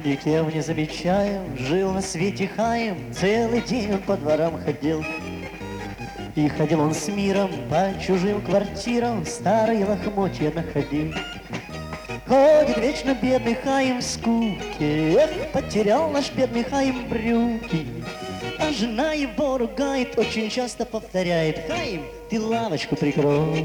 Никем не замечаем, жил на свете Хаим, целый день он по дворам ходил. И ходил он с миром по чужим квартирам, старые лохмотья находил. Ходит вечно бедный Хаим в скуке, эх, потерял наш бедный Хаим брюки. А жена его ругает, очень часто повторяет: Хаим, ты лавочку прикрой.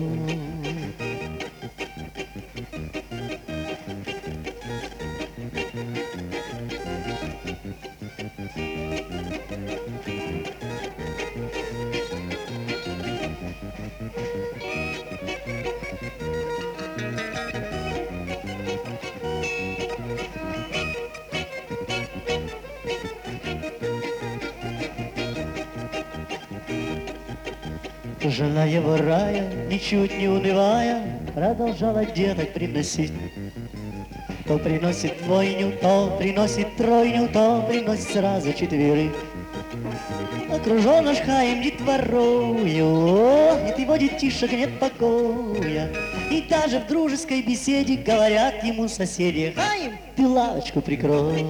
Жена его рая, ничуть не унывая, продолжала деток приносить. То приносит двойню, то приносит тройню, то приносит сразу четверых. Окружен наш Хаим детворою, нет его детишек, нет покоя. И даже в дружеской беседе говорят ему соседи: Хаим, ты лавочку прикрой.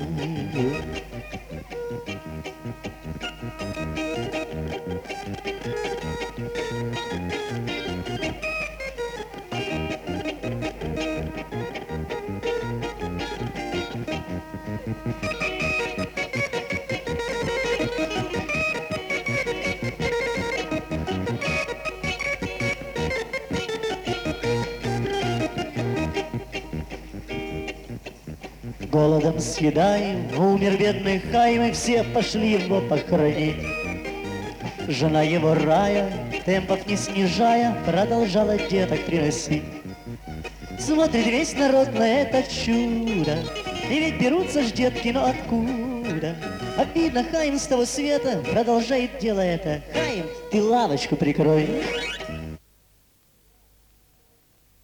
Голодом съедаем, умер бедный Хаим, и все пошли его похоронить. Жена его рая, темпов не снижая, продолжала деток приносить. Смотрит весь народ на это чудо, и ведь берутся ж детки, но откуда? Обидно, Хаим с того света продолжает дело это: Хаим, ты лавочку прикрой.